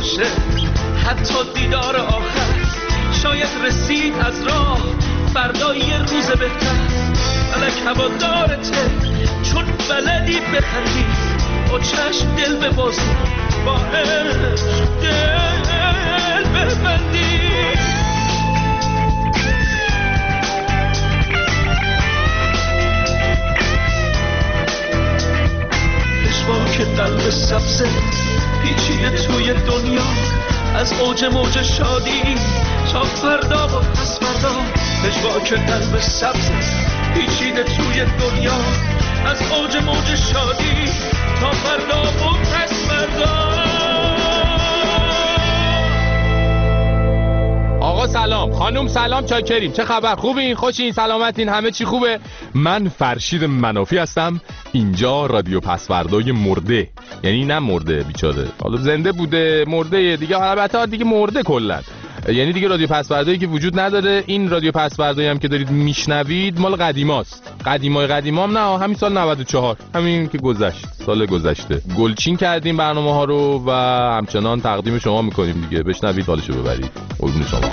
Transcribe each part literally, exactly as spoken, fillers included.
باشه، حتی دیدار آخر شاید رسید از راه فردا یه روز بهتر. فلک هوادارته چون بلدی بخندی، با چشم دل ببازی، با عشق دل ببندی. که قلب سبزه پیچیده توی دنیا، از اوج موج شادی تا فردا و پس فردا. پژواک قلب سبزه پیچیده توی دنیا، از اوج موج شادی تا فردا و پس فردا. آقا سلام، خانم سلام، چاکریم، چه خبر؟ خوبین؟ خوشین؟ سلامتین؟ همه چی خوبه؟ من فرشید منافی هستم. اینجا رادیو پسوردای مرده، یعنی نه مرده بیچاره، حالا زنده بوده مرده دیگه، البته دیگه مرده کلا، یعنی دیگه رادیو پسوردایی که وجود نداره. این رادیو پسوردایی هم که دارید میشنوید مال قدیماست، قدیمای قدیمام نه، همین سال نود و چهار، همین که گذشت، سال گذشته گلچین کردیم برنامه ها رو و همچنان تقدیم شما میکنیم دیگه. بشنوید، حالشو ببرید. قربون شما.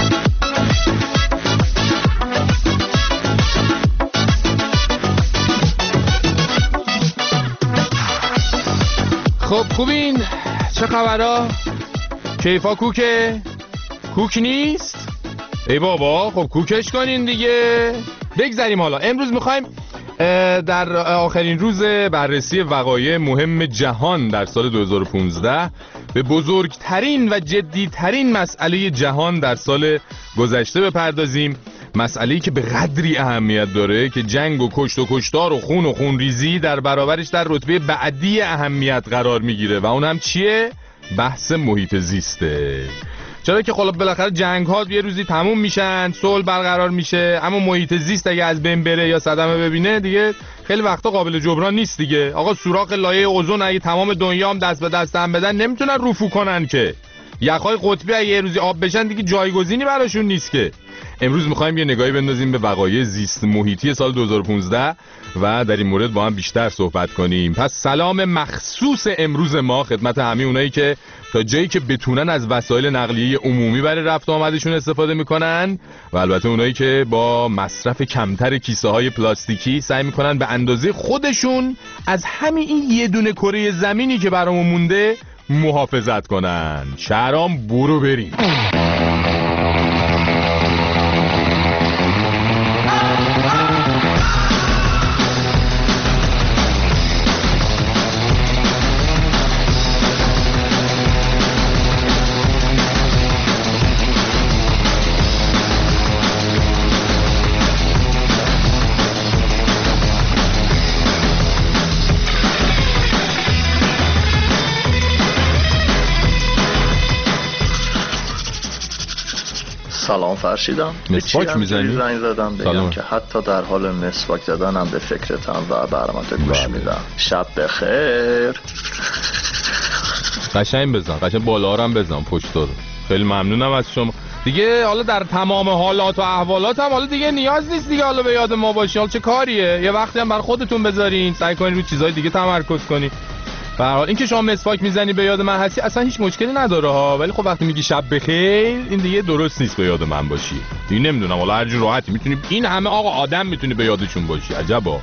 خب خوبین؟ چه خبرها؟ کیفا کوکه؟ کوک نیست؟ ای بابا خب کوکش کنین دیگه. بگذاریم حالا. امروز میخوایم در آخرین روز بررسی وقایع مهم جهان در سال دو هزار و پانزده به بزرگترین و جدیترین مسئله جهان در سال گذشته بپردازیم. مسئله‌ای که به قدری اهمیت داره که جنگ و کشت و کشتار و خون و خونریزی در برابرش در رتبه بعدی اهمیت قرار میگیره و اون هم چیه؟ بحث محیط زیسته. چرا که خب بالاخره جنگ ها یه روزی تموم میشن، صلح برقرار میشه، اما محیط زیست اگه از بین بره یا صدمه ببینه دیگه خیلی وقتا قابل جبران نیست دیگه. آقا سوراخ لایه اوزون اگه تمام دنیا هم دست به دست هم بدن نمیتونن رفو کنن که. یخهای قطبی اگه یه روزی آب بشن دیگه جایگزینی براشون نیست که. امروز میخوایم یه نگاهی بندازیم به وقایع زیست محیطی سال دو هزار و پانزده و در این مورد با هم بیشتر صحبت کنیم. پس سلام مخصوص امروز ما خدمت همه اونایی که تا جایی که بتونن از وسایل نقلیه عمومی برای رفت و آمدشون استفاده میکنن و البته اونایی که با مصرف کمتر کیسه های پلاستیکی سعی میکنن به اندازه خودشون از همین این یه دونه کره زمینی که برامون مونده محافظت کنن. شهرام برو بریم. سلام فرشیدم. مسواک میزنی؟ زنگ زدم بگم که حتی در حال مسواک زدنم به فکرتم و برنامه‌ات گوش میدم. شب بخیر. قشنگ بزن، قشنگ بالا هم بزن پشت رو. خیلی ممنونم از شما. دیگه حالا در تمام حالات و احوالات هم حالا دیگه نیاز نیست دیگه حالا به یاد ما باشی. حالا چه کاریه؟ یه وقتی هم بر خودتون بذارین، سعی کنین روی چیزای دیگه تمرکز کنین. به هر حال اینکه شما مسواک میزنی به یاد من هستی اصلا هیچ مشکلی نداره ها، ولی خب وقتی میگی شب بخیر این دیگه درست نیست به یاد من باشی. دیگه نمیدونم حالا هر جور راحتی میتونی، این همه آقا آدم میتونی به یادشون باشی. عجبا.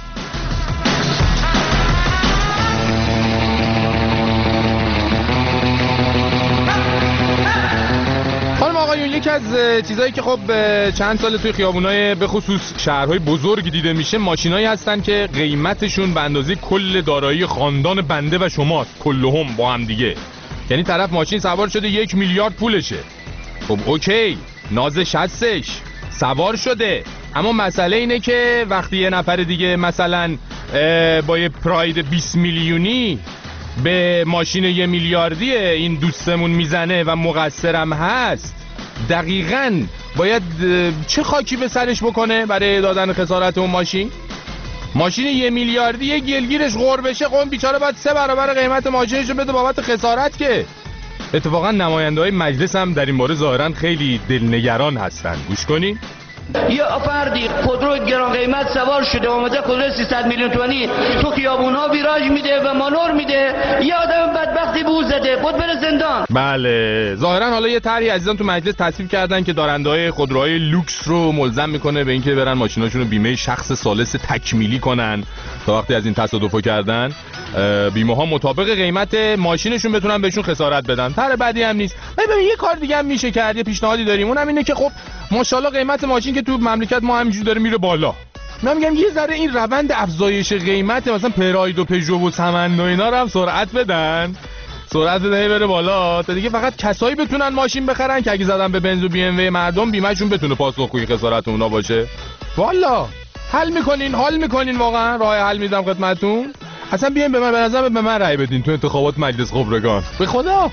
یکی از چیزایی که خب چند سال توی خیابونای به خصوص شهرهای بزرگ دیده میشه ماشینایی هستن که قیمتشون به اندازه کل دارایی خاندان بنده و شماست، کلهم با هم دیگه. یعنی طرف ماشین سوار شده یک میلیارد پولشه. خب اوکی، نازش هستش، سوار شده، اما مسئله اینه که وقتی یه نفر دیگه مثلا با یه پراید بیست میلیونی به ماشین یه میلیاردی این دوستمون میزنه و مقصرم هست، دقیقاً باید چه خاکی به سرش بکنه برای دادن خسارت اون ماشین؟ ماشین یه میلیاردی یه گلگیرش غور بشه، قوم بیچاره باید سه برابر قیمت ماشینش رو بده بابت خسارت که. اتفاقا نماینده های مجلس هم در این باره ظاهراً خیلی دلنگران هستن. گوش کنین. یه فردی خودرو گران قیمت سوار شده اومده خودرو سیصد میلیون تومانی تو خیابونا ویراژ میده و مانور میده، یه آدم بدبختی بو زده خود بره زندان. بله ظاهرا حالا یه طرحی عزیزان تو مجلس تصویب کردن که دارنده‌های خودروهای لوکس رو ملزم میکنه به اینکه برن ماشیناشون رو بیمه شخص ثالث تکمیلی کنن تا وقتی از این تصادفو کردن بیمه ها مطابق قیمت ماشینشون بتونن بهشون خسارت بدن. طرح بعدی هم نیست. ببین یه کار دیگه هم میشه کرد، یه پیشنهادی داریم، اونم اینه که خب ماشاءالله قیمت ماشین که تو مملکت ما همینجوری داره میره بالا. من میگم یه ذره این روند افزایش قیمت مثلا پراید و پژو و سمن و اینا رو هم سرعت بدن. سرعت بده بره بالا تا دیگه فقط کسایی بتونن ماشین بخرن که اگه زدن به بنز و بی ام و مردم بیمه‌شون بتونه پاسخگوی خسارت اونا باشه. والا حل میکنین، حال میکنین، واقعا راه حل میدم خدمتتون. اصلا بیاین به من، به نظر به من رأی بدین تو انتخابات مجلس خبرگان. به خدا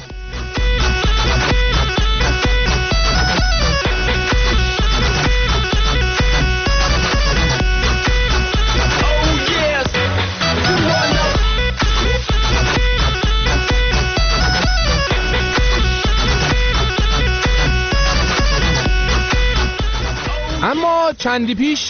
اما چندی پیش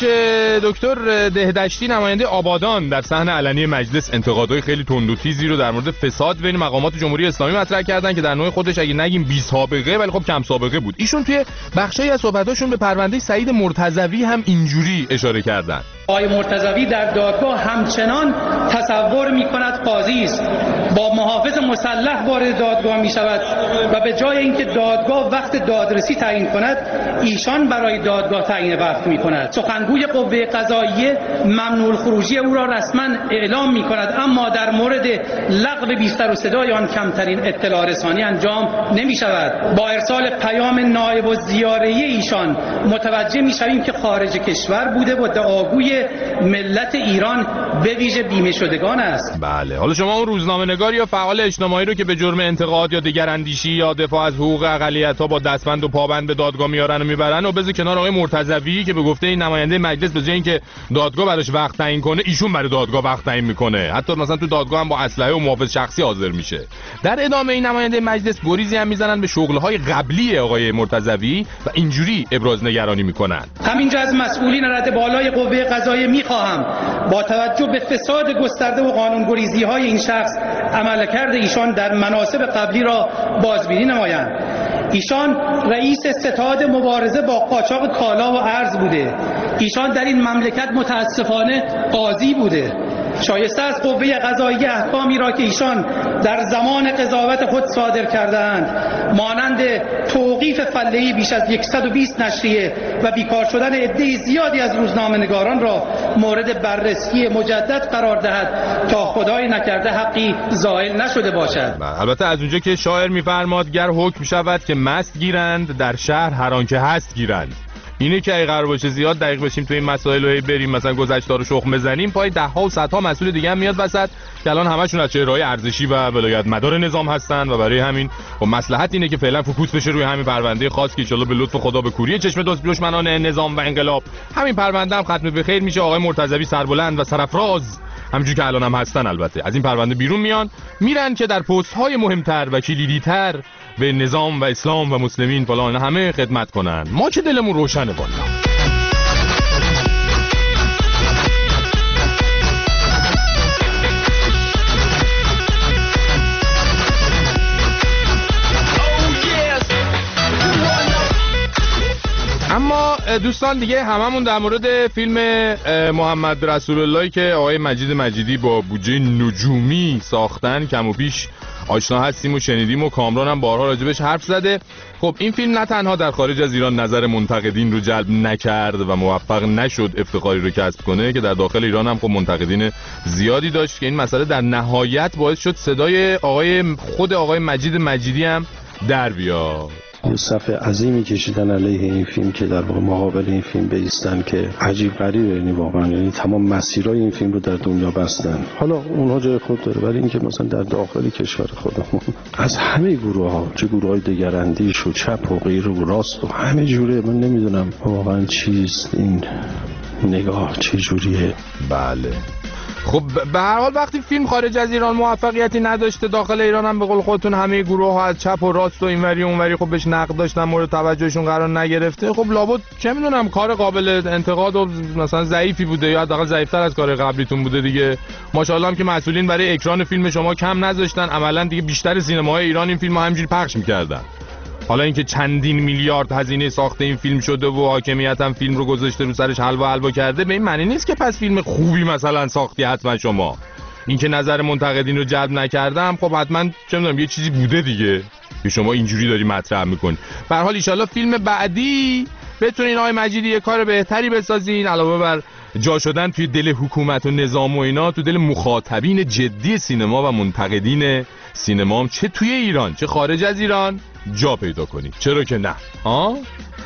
دکتر دهدشتی نماینده آبادان در صحن علنی مجلس انتقادهای خیلی تند و تیزی رو در مورد فساد بین مقامات جمهوری اسلامی مطرح کردن که در نوع خودش اگه نگیم بی سابقه ولی خب کم سابقه بود. ایشون توی بخشی از صحبتاشون به پرونده سعید مرتضوی هم اینجوری اشاره کردن. آقای مرتضوی در دادگاه همچنان تصور می‌کند قاضی است، با محافظ مسلح وارد دادگاه می‌شود و به جای اینکه دادگاه وقت دادرسی تعیین کند ایشان برای دادگاه تعیین وقت می‌کند. سخنگوی قوه قضاییه ممنوع الخروجی او را رسما اعلام می‌کند، اما در مورد لغو بی سر و صدای آن کمترین اطلاع رسانی انجام نمی‌شود. با ارسال پیام نایب الزیاره ایشان متوجه می‌شویم که خارج کشور بوده و دعاگوی ملت ایران به ویژه بیمه شدگان است. بله حالا شما اون روزنامه‌نگار یا فعال اجتماعی رو که به جرم انتقاد یا دگراندیشی یا دفاع از حقوق اقلیت‌ها با دستبند و پابند به دادگاه میارن و میبرن و بذار کنار آقای مرتضوی که به گفته این نماینده مجلس به جای اینکه دادگاه براش وقت تعیین کنه ایشون برای دادگاه وقت تعیین میکنه. حتی مثلا تو دادگاه هم با اسلحه و محافظ شخصی حاضر میشه. در ادامه این نماینده مجلس گریزی هم میزنن به شغل‌های قبلی آقای مرتضوی و اینجوری ابراز نگرانی میکنن. همینجا از مسئولین رده بالای قوه قضاییه میخواهم با توجه به فساد گسترده و قانون‌گریزی‌های این شخص عملکرد ایشان در مناصب قبلی را بازبینی نمایند. ایشان رئیس ستاد مبارزه با قاچاق کالا و ارز بوده. ایشان در این مملکت متاسفانه قاضی بوده. شایسته از قوه قضاییه احکامی را که ایشان در زمان قضاوت خود صادر کردند مانند توقیف فله‌ای بیش از صد و بیست نشریه و بیکار شدن عده زیادی از روزنامه‌نگاران را مورد بررسی مجدد قرار دهد تا خدای نکرده حقی زائل نشده باشد. البته از اونجا که شاعر می‌فرماد گر حکم شود که مست گیرند در شهر هر آن که هست گیرند. اینه که اگه قرار باشه زیاد دقیق بشیم تو این مسائل رو بریم مثلا گذشته رو شخم بزنیم پای ده ها و صدها مسئول دیگه هم میاد وسط که الان همشون از چهره‌های ارزشی و ولایت مدار نظام هستن و برای همین خب مصلحت اینه که فعلا فوکوس بشه روی همین پرونده خاص که ان شاءالله به لطف خدا به کوری چشم دشمنان نظام و انقلاب همین پرونده هم ختم به خیر میشه. آقای مرتضوی سربلند و سرفراز همونجوری که الان هم هستن البته از این پرونده بیرون میان میرن که در پست‌های مهمتر و کلیدی‌تر به نظام و اسلام و مسلمین فلان همه خدمت کنن. ما که دلمون روشنه والا. اما دوستان دیگه هممون در مورد فیلم محمد رسول اللهی که آقای مجید مجیدی با بودجه نجومی ساختن کم و بیش آشنا هستیم و شنیدیم و کامران هم بارها راجبش حرف زده. خب این فیلم نه تنها در خارج از ایران نظر منتقدین رو جلب نکرد و موفق نشد افتخاری رو کسب کنه که در داخل ایران هم خب منتقدین زیادی داشت که این مسئله در نهایت باعث شد صدای آقای خود آقای مجید مجیدی هم در بیاد. یه صفحه عظیمی کشیدن علیه این فیلم که در واقع مقابل این فیلم بایستن که عجیب غریبه. یعنی واقعا یعنی تمام مسیرهای این فیلم رو در دنیا بستن. حالا اونها جای خود داره ولی اینکه مثلا در داخل کشور خودمون از همه گروه ها چه گروه های دگراندیش و چپ و غیر و راست و همه جوره من نمیدونم واقعا چیست این نگاه چه جوریه. بله خب به هر حال وقتی فیلم خارج از ایران موفقیتی نداشته، داخل ایران هم به قول خودتون همه گروه ها از چپ و راست و اینوری و اونوری خب بهش نقد داشتن، مورد توجهشون قرار نگرفته، خب لابد چه میدونم کار قابل انتقاد و مثلا ضعیفی بوده یا حداقل ضعیف‌تر از کار قبلیتون بوده دیگه. ماشاءالله هم که مسئولین برای اکران فیلم شما کم نذاشتن، عملاً دیگه بیشتر سینماهای ایران این فیلمو همینجوری پخش می‌کردن. حالا اینکه چندین میلیارد هزینه ساخت این فیلم شده و حاکمیت هم فیلم رو گذاشته رو سرش حلوا حلوا کرده، به این معنی نیست که پس فیلم خوبی مثلا ساختی حتما شما. اینکه نظر منتقدین رو جلب نکردم خب حتما چه میدونم یه چیزی بوده دیگه که شما اینجوری داری مطرح میکنی. به هر حال ان شاءالله فیلم بعدی بتونین آقای مجیدی یه کار بهتری بسازین، علاوه بر جا شدن توی دل حکومت و نظام و اینا، تو دل مخاطبین جدی سینما و منتقدین سینما هم چه توی ایران چه خارج از ایران جا پیدا کنید. چرا که نه؟ آه؟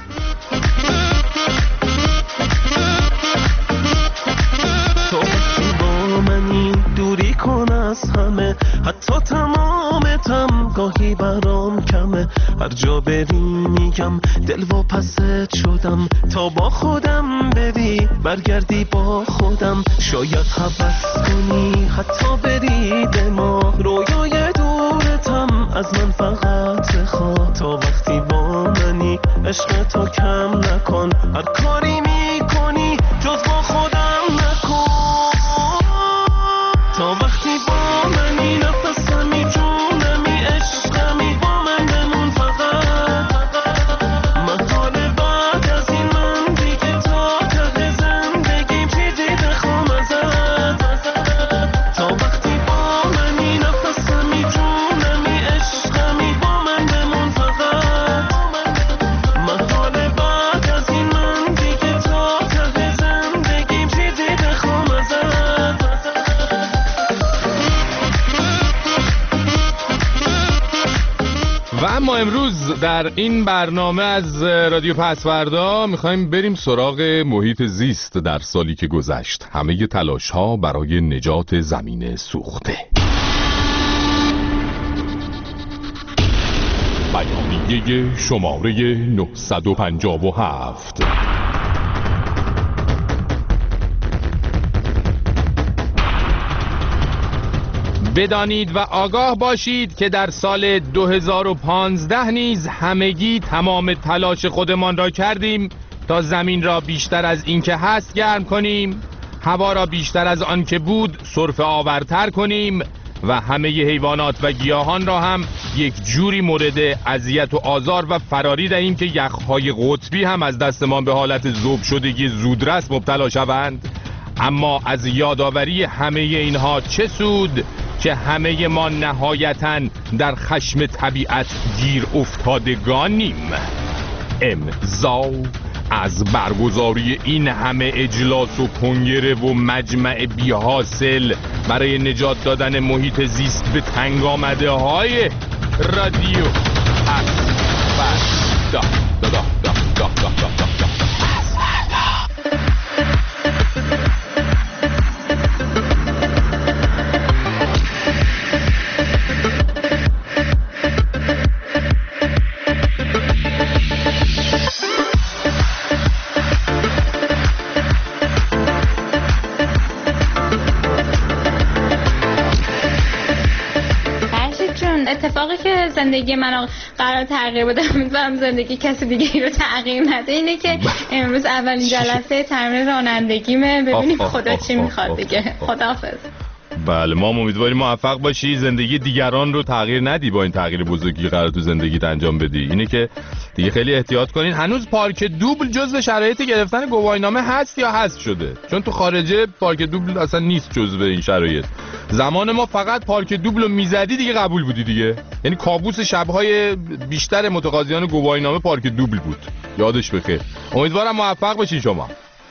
تو با منی دوری کن از همه، حتی تمامتم گاهی برام کمه، هر جا بری میگم دل واپست شدم، تا با خودم بری برگردی با خودم، شاید هوس کنی حتی بری دماغ، رویای دورتم از من فقط بخواه، تا وقتی با منی عشق تو کم نکن، هر کاری میکنی جز با خودم نکن، تا وقتی با منی نفسمی جونمی عشقمی با من بمون فقط، محال بعد از این من دیگه تا ته زندگیم چیزی بخوام ازت، تا وقتی با منی نفسمی جونمی عشقمی با من بمون فقط، محال بعد از این من دیگه تا ته زندگیم چیزی بخوام ازت. و اما امروز در این برنامه از رادیو پسوردا میخوایم بریم سراغ محیط زیست در سالی که گذشت، همه تلاش ها برای نجات زمین سوخته. بیانیه شماره نهصد و پنجاه و هفت. بدانید و آگاه باشید که در سال دو هزار و پانزده نیز همگی تمام تلاش خودمان را کردیم تا زمین را بیشتر از این که هست گرم کنیم، هوا را بیشتر از آن که بود سرفه آورتر کنیم و همه حیوانات و گیاهان را هم یک جوری مورد اذیت و آزار و فراری دهیم که یخهای قطبی هم از دستمان به حالت ذوب شدگی زودرس مبتلا شوند. اما از یادآوری همه اینها چه سود که همه ما نهایتاً در خشم طبیعت گیر افتادگانیم. امضا از برگزاری این همه اجلاس و کنگره و مجمع بی حاصل برای نجات دادن محیط زیست به تنگ آمده های رادیو پسوردا. دا دا دا دا دا دا دا دا. اتفاقی که زندگی من قرار تغییر بده، امیدوارم زندگی کسی دیگه رو تغییر نده، اینه که امروز اولین جلسه تمرین رانندگیمه، ببینیم خدا چی میخواد دیگه. خداحافظ. بله ما امیدواریم موفق باشی، زندگی دیگران رو تغییر ندی با این تغییر بزرگی قرار تو زندگیت انجام بدی. اینه که دیگه خیلی احتیاط کنین. هنوز پارک دوبل جزو شرایط گرفتن گواهینامه هست یا حذف شده؟ چون تو خارجه پارک دوبل اصلا نیست جزو این شرایط. زمان ما فقط پارک دوبل رو میزدی دیگه قبول بودی دیگه، یعنی کابوس شب‌های بیشتر متقاضیان گواهینامه پارک دوبل بود. یادش بخیر. امیدوارم موفق باشین شما.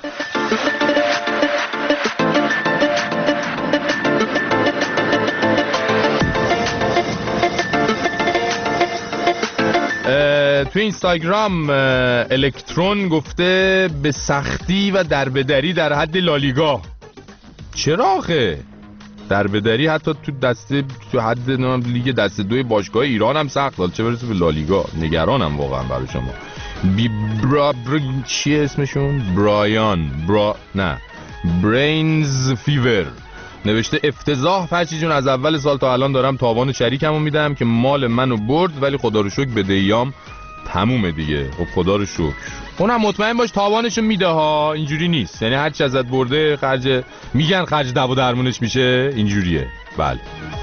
تو اینستاگرام الکترون گفته به سختی و دربدری در حد لالیگا. چرا آخه؟ دربدری حتی تو دسته تو حد لیگ دسته دوی باشگاه ایران هم سخت، چه برسه به لالیگا. نگرانم واقعا برای شما. بی برا بر... چیه اسمشون؟ برایان برا نه برینز فیور نوشته افتضاح فرشی جون، از اول سال تا الان دارم تاوان شریکمو میدم که مال منو برد، ولی خدا رو شکر بدهیام تمومه دیگه. خب خدا رو شکر. اونم مطمئن باش تاوانشو میده ها، اینجوری نیست. یعنی هر چی ازت برده خرج، میگن خرج دوا درمونش میشه، اینجوریه. بله.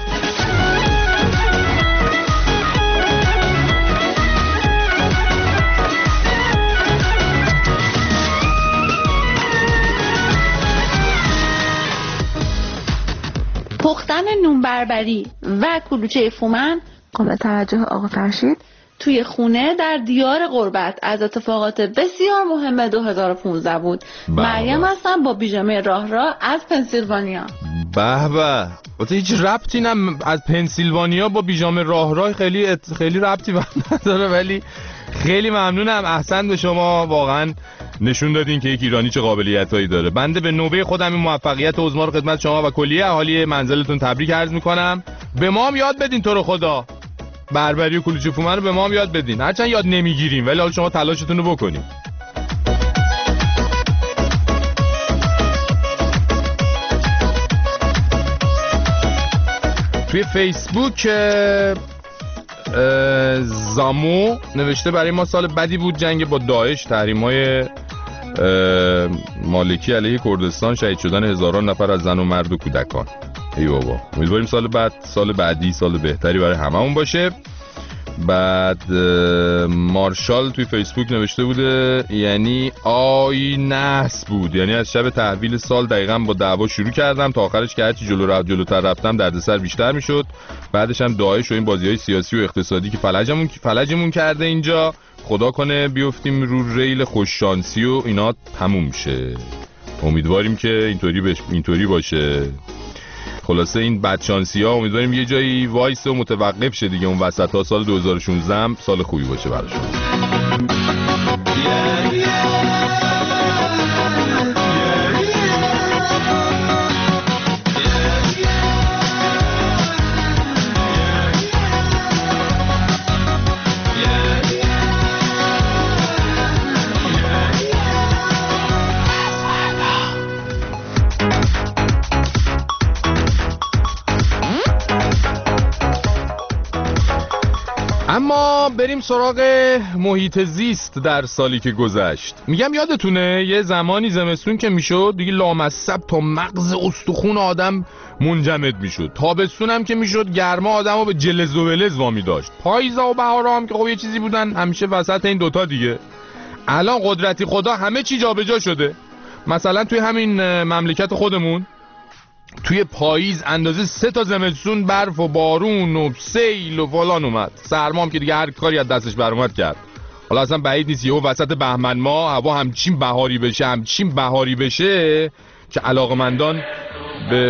پختن نون بربری و کلوچه فومن قابل توجه آقا فرشید توی خونه در دیار غربت از اتفاقات بسیار مهم دو هزار و پانزده بود. مریم هستم با بیژامه راه راه از پنسیلوانیا. به به. البته هیچ ربطی نم از پنسیلوانیا با بیژامه راه راه خیلی ات... خیلی ربطی نداره، ولی خیلی ممنونم. احسن به شما، واقعا نشون دادین که یک ایرانی چه قابلیتایی داره. بنده به نوبه خودم این موفقیت عظما رو خدمت شما و کلیه اهالی منزلتون تبریک عرض میکنم. به ما هم یاد بدین تو رو خدا، بربری و کلوچه فومن رو به ما هم یاد بدین. هرچند یاد نمیگیریم ولی حالا شما تلاشتون رو بکنین. توی فیسبوک زامو نوشته برای ما سال بدی بود، جنگ با داعش، تحریم‌های مالکی علیه کردستان، شهید شدن هزاران نفر از زن و مرد و کودکان. ای بابا، امیدواریم سال بعد سال بعدی سال بهتری برای هممون باشه. بعد مارشال توی فیسبوک نوشته بوده یعنی آی نحس بود، یعنی از شب تحویل سال دقیقاً با دعوا شروع کردم تا آخرش که هرچی جلو رفت جلوتر رفتم دردسر بیشتر میشد. بعدش هم داعش و این بازی‌های سیاسی و اقتصادی که فلجمون فلجمون کرده اینجا، خدا کنه بیفتیم رو ریل خوششانسی و اینا تموم شه. امیدواریم که اینطوری بش... اینطوری باشه. خلاصه این بدشانسی ها امیدواریم یه جایی وایس و متوقف شه دیگه. اون وسط ها سال دو هزار و شانزده هم سال خوبی باشه براشون. اما بریم سراغ محیط زیست در سالی که گذشت. میگم یادتونه یه زمانی زمستون که میشد دیگه لامصب تا مغز استخون آدم منجمد میشد، تابستون هم که میشد گرما آدمو به جلز و ولز وامی داشت، پاییزا و بهارا هم که خب یه چیزی بودن همیشه وسط این دوتا دیگه. الان قدرتی خدا همه چی جابجا شده. مثلا توی همین مملکت خودمون توی پاییز اندازه سه تا زمستون برف و بارون و سیل و فلان اومد. سرما هم که دیگه هر کاری از دستش بر اومد کرد. حالا اصلا بعید نیست یهو وسط بهمن ماه هوا همچین بهاری بشه همچین بهاری بشه که علاقمندان به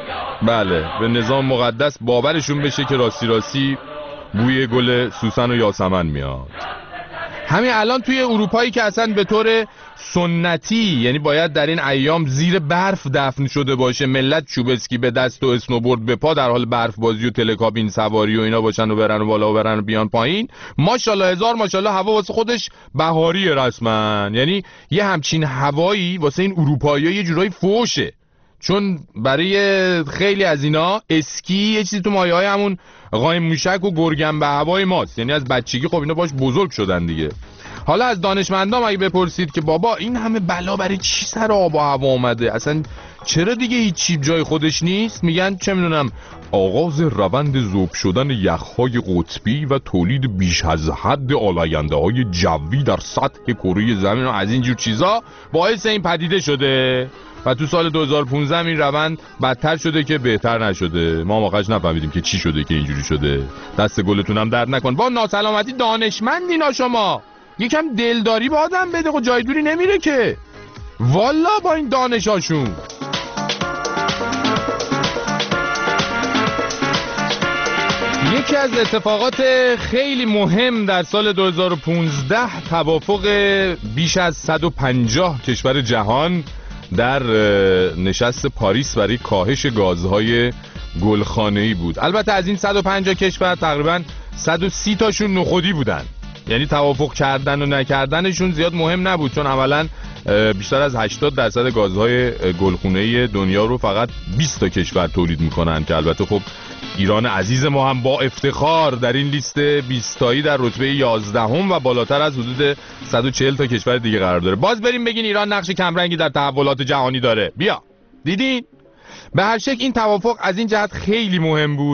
بله به نظام مقدس باورشون بشه که راستی راستی بوی گل سوسن و یاسمن میاد. همین الان توی اروپایی که اصلا به طور سنتی یعنی باید در این ایام زیر برف دفن شده باشه، ملت چوب اسکی به دست و اسنوبورد به پا در حال برف بازی و تلکابین سواری و اینا باشن و برن و بالا و برن و بیان پایین. ماشاءالله هزار ماشاءالله هوا واسه خودش بهاریه رسما. یعنی یه همچین هوایی واسه این اروپایی‌ها یه جورایی فوشه، چون برای خیلی از اینا اسکی یه چیزی تو مایه‌های همون قایم موشک و گرگن به هوای ماست. یعنی از بچگی خب اینا باش بزرگ شدن دیگه. حالا از دانشمندان اگه بپرسید که بابا این همه بلا برای چی سر آب و هوا اومده، اصلا چرا دیگه هیچ چیز جای خودش نیست، میگن چه میدونم آغاز روند ذوب شدن یخهای قطبی و تولید بیش از حد آلاینده های جوی در سطح کره زمین و از اینجور چیزا باعث این پدیده شده و تو سال دو هزار و پانزده این روند بدتر شده که بهتر نشده. ما واقعاش نفهمیدیم که چی شده که اینجوری شده. دست گلتون هم درد نکن. با ناسلامتی دانشمندینا شما یکم دلداری با آدم بده و جای دوری نمیره که والا با این دانشاشون. یکی از اتفاقات خیلی مهم در سال دو هزار و پانزده توافق بیش از صد و پنجاه کشور جهان در نشست پاریس برای کاهش گازهای گلخانه‌ای بود. البته از این صد و پنجاه کشور تقریباً صد و سی تاشون نخودی بودن. یعنی توافق کردن و نکردنشون زیاد مهم نبود، چون اولا بیشتر از هشتاد درصد گازهای گلخونه‌ای دنیا رو فقط بیست تا کشور تولید میکنن که البته خب ایران عزیز ما هم با افتخار در این لیست بیست تایی در رتبه یازدهم و بالاتر از حدود صد و چهل تا کشور دیگه قرار داره. باز بریم بگین ایران نقش کمرنگی در تحولات جهانی داره. بیا دیدین؟ به هر شکل این توافق از این جهت خیلی مهم بود